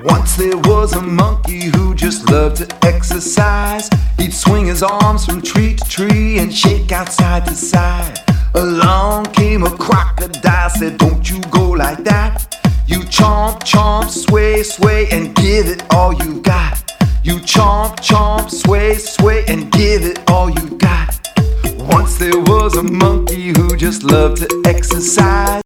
Once there was a monkey who just loved to exercise. He'd swing his arms from tree to tree and shake out side to side. Along came a crocodile, said, "Don't you go like that. You chomp, chomp, sway, sway, and give it all you got. You chomp, chomp, sway, sway, and give it all you got." Once there was a monkey who just loved to exercise.